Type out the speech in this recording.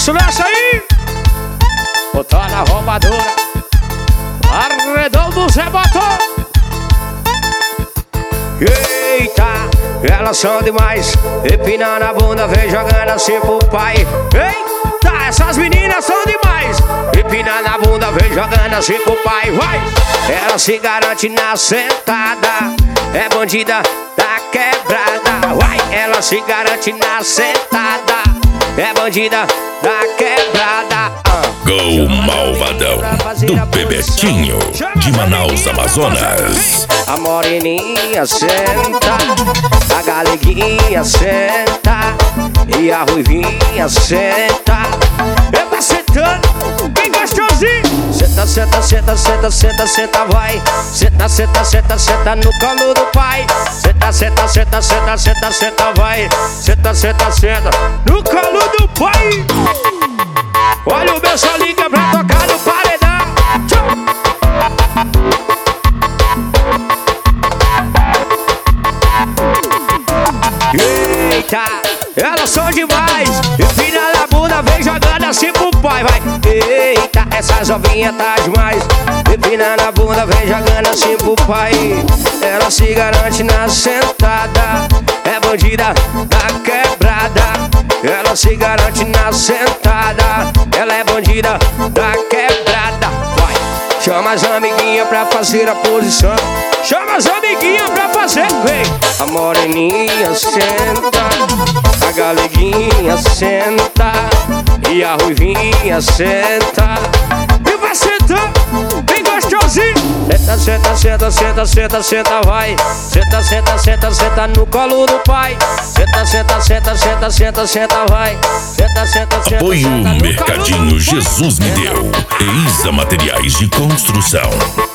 Isso nessa aí. Botou na roubadora. Arredão do Zé Botão. Eita, elas são demais. Empinando a bunda, vem jogando assim pro pai. Eita, essas meninas são demais. Empinando a bunda, vem jogando assim pro pai. Vai! Ela se garante na sentada. É bandida da quebrada. Vai! Ela se garante na sentada. É bandida da quebrada. Gol Malvadão do Bebetinho de Manaus, Amazonas. A moreninha senta, a galeguinha senta e a ruivinha senta. Eu tá sentando, bem gostosinho. Senta, senta, senta, senta, senta, senta, vai. Senta, senta, senta, senta no colo do pai. Senta, senta, senta, senta, senta, senta, vai. Senta, senta, senta no colo do pai. Olha o meu só liga pra tocar no paredão. Eita, elas são demais. Empina na bunda, vem jogando assim pro pai, vai. Eita, essas novinhas tá demais. Empina na bunda, vem jogando assim pro pai. Ela se garante na sentada. É bandida da quebrada. Ela se garante na sentada. Ela é bandida da quebrada. Vai, chama as amiguinhas pra fazer a posição. Chama as amiguinhas pra fazer, vem. A moreninha senta, a galeguinha senta e a ruivinha senta. E vai sentando, bem gostosinho. Senta, senta, senta, senta, senta, senta, vai. Senta, senta, senta, senta no colo do pai. Senta, senta, senta, senta, senta, senta, vai. Senta, senta, senta. Apoio Mercadinho Jesus Me Deu. E Isa Materiais de Construção.